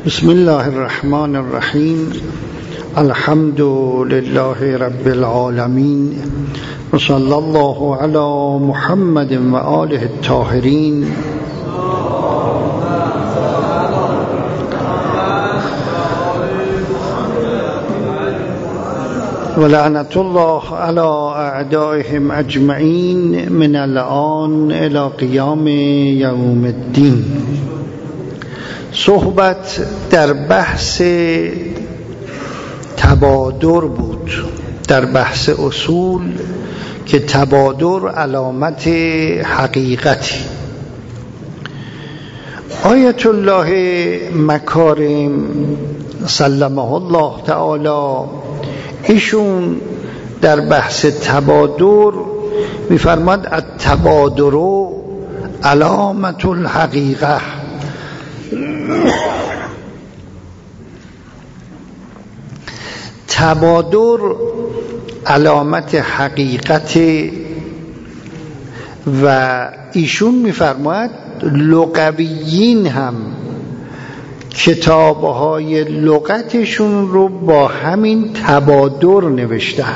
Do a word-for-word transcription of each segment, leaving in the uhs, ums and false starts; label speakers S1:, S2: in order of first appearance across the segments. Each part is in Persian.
S1: بسم الله الرحمن الرحیم. الحمد لله رب العالمین و صلی الله علی محمد و آله الطاهرین. و لعنت الله علی اعدائهم اجمعین من الآن الی قیام یوم الدین. صحبت در بحث تبادر بود، در بحث اصول که تبادر علامت حقیقتی. آیت الله مکارم سلمه الله تعالی ایشون در بحث تبادر میفرماد التبادر علامت الحقیقه. تبادر علامت حقیقت و ایشون میفرماید لغویین هم کتابهای لغتشون رو با همین تبادر نوشتن.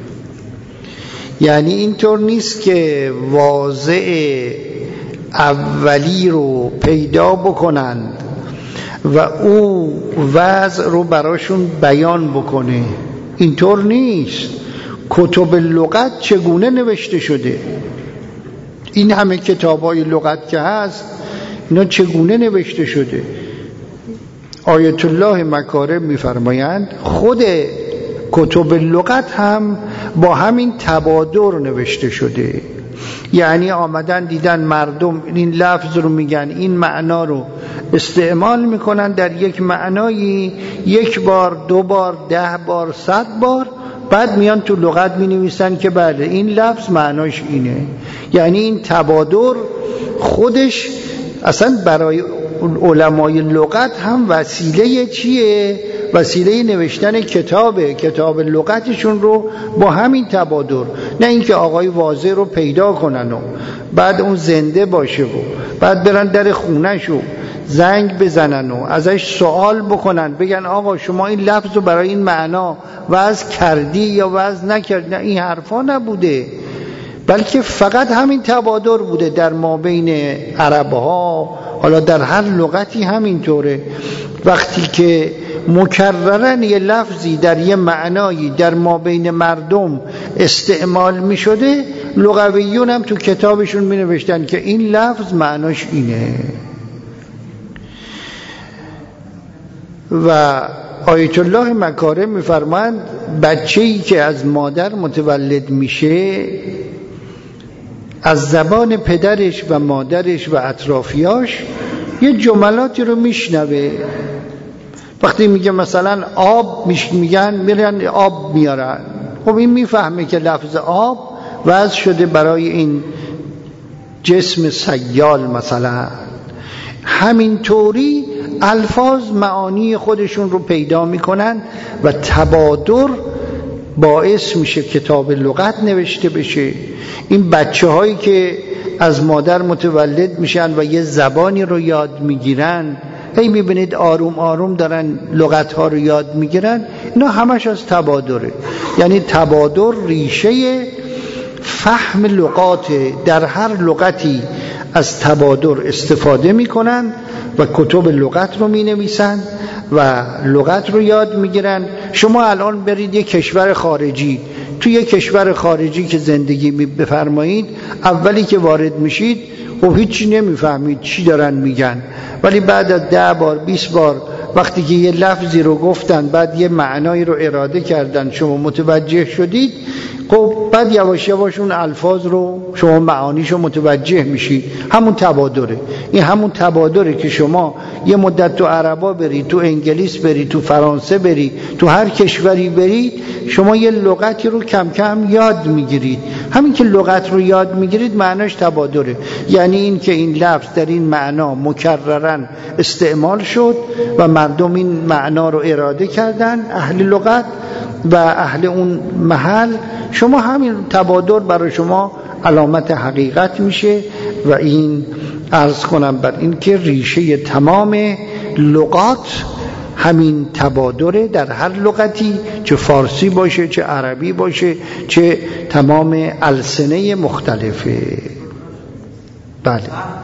S1: یعنی اینطور نیست که واضع اولی رو پیدا بکنند و او وضع رو براشون بیان بکنه. اینطور نیست. کتب لغت چگونه نوشته شده؟ این همه کتاب‌های لغت که هست اینا چگونه نوشته شده؟ آیت الله مکارم می‌فرمایند خود کتب لغت هم با همین تبادر نوشته شده. یعنی آمدن دیدن مردم این لفظ رو میگن، این معنا رو استعمال میکنن در یک معنایی یک بار، دو بار، ده بار، صد بار، بعد میان تو لغت مینویسن که بله این لفظ معناش اینه. یعنی این تبادر خودش اصلا برای علمای لغت هم وسیله چیه؟ وسیله نوشتن کتابه، کتاب لغتشون رو با همین تبادر. نه اینکه آقای واضح رو پیدا کنن و بعد اون زنده باشه و بعد برن در خونه‌شو زنگ بزنن و ازش سوال بکنن، بگن آقا شما این لفظ رو برای این معنا وضع کردی یا وضع نکردی. نه، این حرفا نبوده، بلکه فقط همین تبادر بوده در مابین عربها. حالا در هر لغتی همینطوره. وقتی که مکررن یه لفظی در یه معنایی در مابین مردم استعمال می شده، لغویون هم تو کتابشون می نوشتن که این لفظ معناش اینه. و آیت الله مکارم می فرمایند بچه‌ای که از مادر متولد میشه از زبان پدرش و مادرش و اطرافیاش یه جملاتی رو میشنوه. وقتی میگه مثلا آب میگن میرن آب میارن، خب این میفهمه که لفظ آب وضع شده برای این جسم سیال مثلا. همینطوری الفاظ معانی خودشون رو پیدا میکنن و تبادر باعث میشه کتاب لغت نوشته بشه. این بچه هایی که از مادر متولد میشن و یه زبانی رو یاد میگیرن، هی میبینید آروم آروم دارن لغت ها رو یاد میگیرن، اینا همش از تبادره. یعنی تبادر ریشه فهم لغات، در هر لغتی از تبادر استفاده میکنن و کتب لغت رو مینویسن و لغت رو یاد میگیرن. شما الان برید یک کشور خارجی، توی یک کشور خارجی که زندگی بفرمایید، اولی که وارد میشید خب هیچی نمیفهمید چی دارن میگن، ولی بعد از ده بار بیست بار وقتی که یه لفظی رو گفتن، بعد یه معنایی رو اراده کردن، شما متوجه شدید، خب بعد یواش یواش اون الفاظ رو شما معانیشو متوجه میشید. همون تبادره. این همون تبادره که شما یه مدت تو عربا برید، تو انگلیس برید، تو فرانسه برید، تو هر کشوری برید، شما یه لغتی رو کم کم یاد میگیرید. همین که لغت رو یاد میگیرید معناش تبادره. یعنی این که این لفظ در این معنا مکررن استعمال شد و مردم این معنا رو اراده کردن، اهل لغت و اهل اون محل، شما همین تبادر برای شما علامت حقیقت میشه و این عرض کنم بر این که ریشه تمام لغات همین تبادره، در هر لغتی، چه فارسی باشه چه عربی باشه چه تمام السنه مختلفه. بله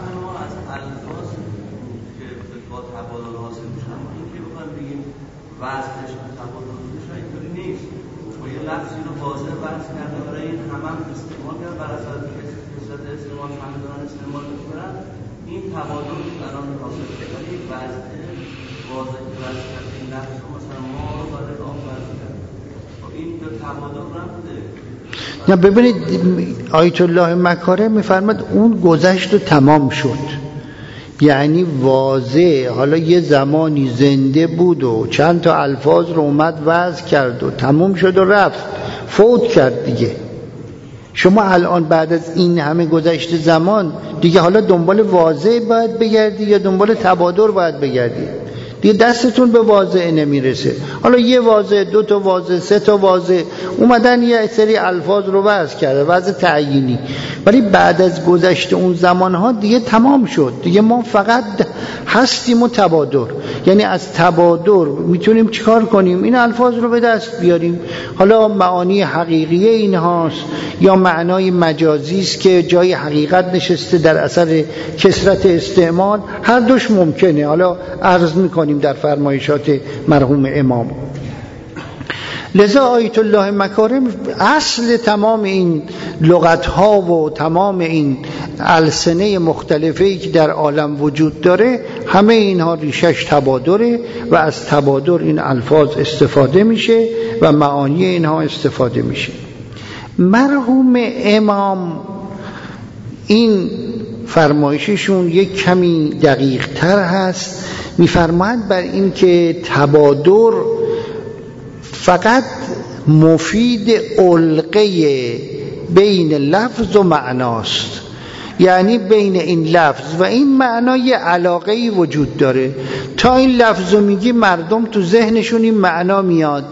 S2: این تبادل الان حاصل شده ولی وضع واضح وضع کرده این لفظ رو مثلا ما رو برای آن وضع کرده این به تبادل رفته.
S1: یا ببینید آیت الله مکارم میفرماد اون گذشت و تمام شد، یعنی واضح حالا یه زمانی زنده بود و چند تا الفاظ رو اومد وضع کرد و تمام شد و رفت، فوت کرد دیگه. شما الان بعد از این همه گذشته زمان دیگه حالا دنبال واضح باید بگردی یا دنبال تبادر باید بگردی؟ دیگه دستتون به واضح نمیرسه. حالا یه واضح، دو تا واضح، سه تا واضح اومدن یه سری الفاظ رو وضع کرده، وضع تعیینی، ولی بعد از گذشته اون زمانها دیگه تمام شد. دیگه ما فقط هستیم و تبادر، یعنی از تبادر میتونیم چیکار کنیم؟ این الفاظ رو به دست بیاریم. حالا معانی حقیقی اینهاست یا معنای مجازی است که جای حقیقت نشسته در اثر کثرت استعمال، هر دوش ممکنه. حالا عرض میکنیم در فرمایشات مرحوم امام. لذا آیت الله مکارم اصل تمام این لغت ها و تمام این السنه مختلفی که در عالم وجود داره، همه اینها ریشش تبادره و از تبادر این الفاظ استفاده میشه و معانی اینها استفاده میشه. مرحوم امام این فرمایششون یک کمی دقیق تر هست، میفرمایند بر این که تبادر فقط مفید علقه بین لفظ و معناست، یعنی بین این لفظ و این معنا یه علاقه‌ای وجود داره. تا این لفظ رو میگی مردم تو ذهنشون این معنا میاد،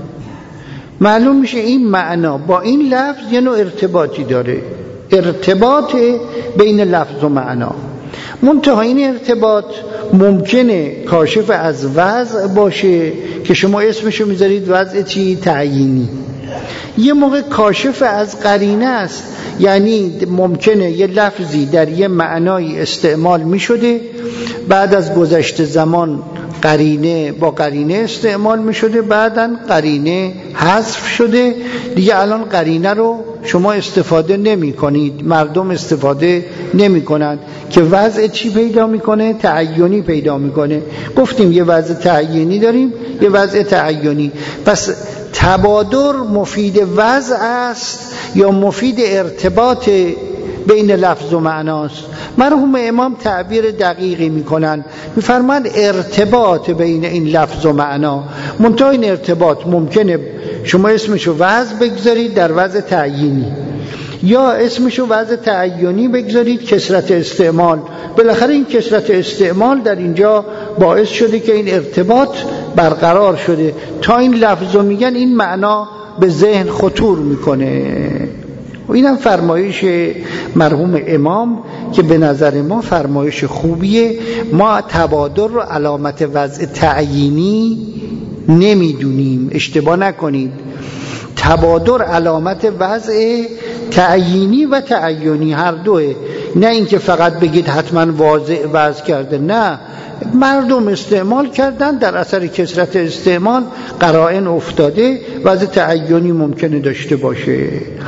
S1: معلوم میشه این معنا با این لفظ یه نوع ارتباطی داره، ارتباط بین لفظ و معنا. منتها این ارتباط ممکنه کاشف از وضع باشه که شما اسمشو میذارید وضع چی؟ تعیینی. یه موقع کاشف از قرینه است، یعنی ممکنه یه لفظی در یه معنای استعمال میشده، بعد از گذشت زمان قرینه با قرینه استعمال میشده، بعداً قرینه حذف شده، دیگه الان قرینه رو شما استفاده نمی کنید، مردم استفاده نمی کنند، که وضع چی پیدا میکنه؟ تعیینی پیدا میکنه. گفتیم یه وضع تعیینی داریم، یه وضع تعیینی. پس تبادر مفید وضع است یا مفید ارتباط بین لفظ و معناست؟ مرحوم امام تعبیر دقیقی میکنن، میفرماند ارتباط بین این لفظ و معنا. منتها این ارتباط ممکنه شما اسمشو وضع بگذارید در وضع تعیینی، یا اسمشو وضع تعیینی بگذارید کثرت استعمال. بالاخره این کثرت استعمال در اینجا باعث شده که این ارتباط برقرار شده. تا این لفظو میگن این معنا به ذهن خطور میکنه. و اینم فرمایش مرحوم امام که به نظر ما فرمایش خوبیه. ما تبادر رو علامت وضع تعیینی نمیدونیم، اشتباه نکنید. تبادر علامت وضع تعیینی و تعیینی هر دوه، نه اینکه فقط بگید حتما واضع وضع کرده، نه، مردم استعمال کردن، در اثر کثرت استعمال قرائن افتاده، وضع تعیینی ممکنه داشته باشه.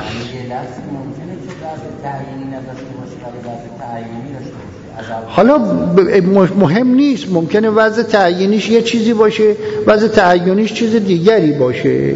S1: حالا مهم نیست، ممکنه وضع تعیینیش یه چیزی باشه، وضع تعیینیش چیز دیگری باشه.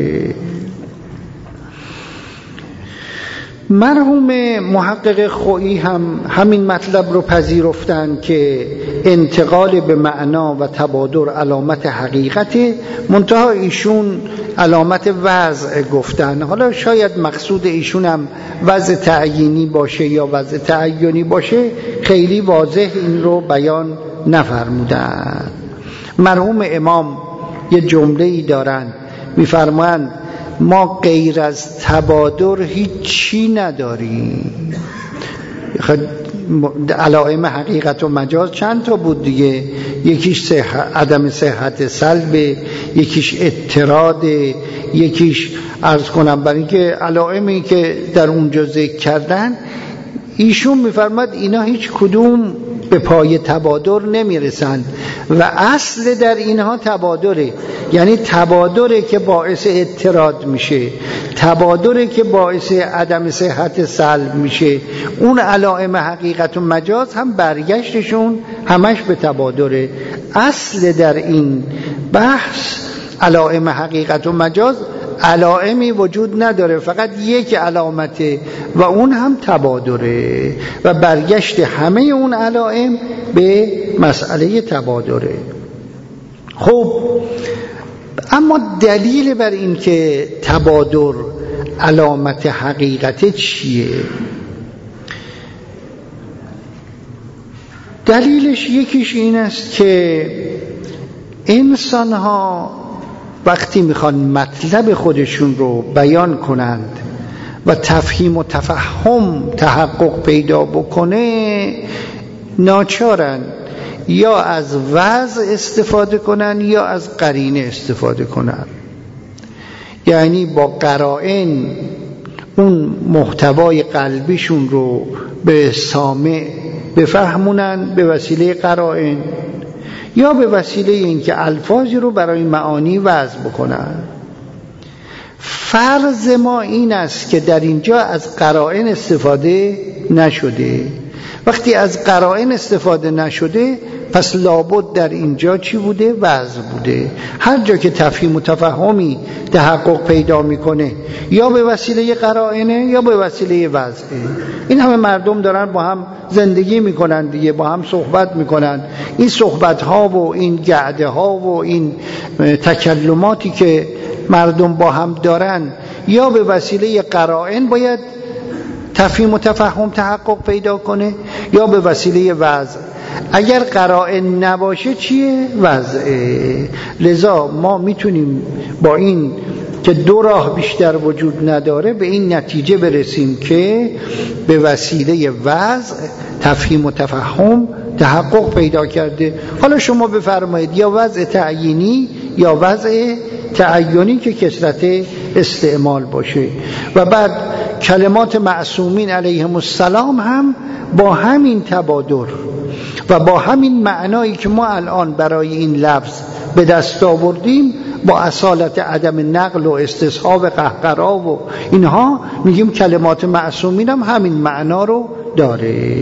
S1: مرحوم محقق خویی هم همین مطلب رو پذیرفتن که انتقال به معنا و تبادر علامت حقیقته، منتها ایشون علامت وضع گفتن. حالا شاید مقصود ایشون هم وضع تعیینی باشه یا وضع تعیینی باشه، خیلی واضح این رو بیان نفرمودن. مرحوم امام یه جمله‌ای دارن، میفرمایند ما غیر از تبادر هیچی نداریم. علائم حقیقت و مجاز چند تا بود دیگه، یکیش صحت، عدم صحت سلب، یکیش اضطراد، یکیش عرض کنم برای اینکه علائمی که در اونجا ذکر کردن ایشون میفرماد اینا هیچ کدوم به پای تبادر نمیرسند و اصل در اینها تبادره، یعنی تبادره که باعث اضطراد میشه، تبادره که باعث عدم صحت سلب میشه. اون علائم حقیقت و مجاز هم برگشتشون همش به تبادره. اصل در این بحث علائم حقیقت و مجاز علائمی وجود نداره، فقط یک علامته و اون هم تبادره و برگشت همه اون علائم به مسئله تبادره. خب اما دلیل بر این که تبادر علامت حقیقت چیه؟ دلیلش یکیش این است که انسان ها وقتی میخوان مطلب خودشون رو بیان کنند و تفهیم و تفهم تحقق پیدا بکنه ناچارن یا از وضع استفاده کنن یا از قرینه استفاده کنن، یعنی با قرائن اون محتوای قلبیشون رو به سامع بفهمونن به وسیله قرائن، یا به وسیله اینکه الفاظی رو برای معانی وضع بکنن. فرض ما این است که در اینجا از قرائن استفاده نشده. وقتی از قرائن استفاده نشده پس لابد در اینجا چی بوده؟ وضع بوده. هر جا که تفهیم و تفهمی تحقق پیدا میکنه یا به وسیله قرائنه یا به وسیله وضعه. این همه مردم دارن با هم زندگی میکنن دیگه، با هم صحبت میکنن. این صحبت ها و این گعده ها و این تکلماتی که مردم با هم دارن یا به وسیله قرائن باید تفهیم و تفهم تحقق پیدا کنه یا به وسیله وضع. اگر قرائن نباشه چیه؟ وضعه. لذا ما میتونیم با این که دو راه بیشتر وجود نداره به این نتیجه برسیم که به وسیله وضع تفهیم و تفهم تحقق پیدا کرده. حالا شما بفرمایید یا وضع تعیینی یا وضع تعینی که کثرت استعمال باشه. و بعد کلمات معصومین علیهم السلام هم با همین تبادر و با همین معنایی که ما الان برای این لفظ به دست آوردیم با اصالت عدم نقل و استصحاب قهقرا و اینها میگیم کلمات معصومین هم همین معنا رو داره.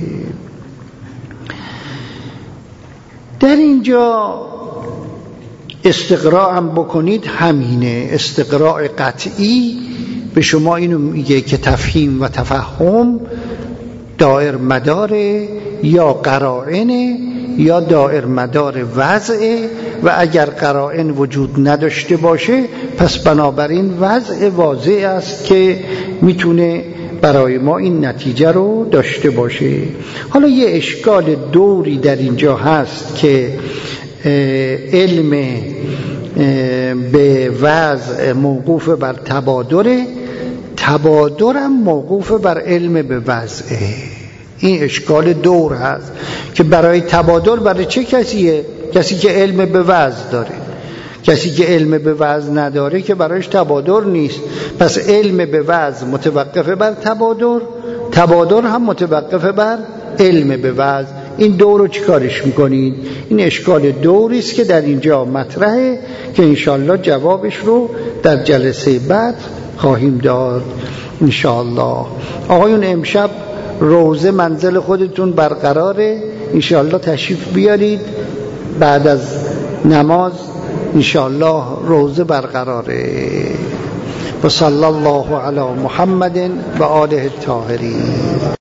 S1: در اینجا استقراء هم بکنید همینه، استقراء قطعی به شما اینو میگه که تفهیم و تفهم دائر مدار یا قرائن یا دائر مدار وضعه و اگر قرائن وجود نداشته باشه پس بنابراین وضع واضح است که میتونه برای ما این نتیجه رو داشته باشه. حالا یه اشکال دوری در اینجا هست که علم به وضع موقوف بر تبادره، تبادرم موقوف بر علم به وضعه. این اشکال دور هست که برای تبادر برای چه کسیه؟ کسی که علم به وضع داره. کسی که علم به وضع نداره که برایش تبادر نیست. پس علم به وضع متوقف بر تبادر، تبادر هم متوقف بر علم به وضع. این دور رو چیکارش میکنید؟ این اشکال دوری است که در اینجا مطرحه که انشالله جوابش رو در جلسه بعد خواهیم داد انشالله. آقایون امشب روزه منزل خودتون برقراره، انشالله تشریف بیارید بعد از نماز انشالله روزه برقراره. و صلی الله علی محمد و آله الطاهرین.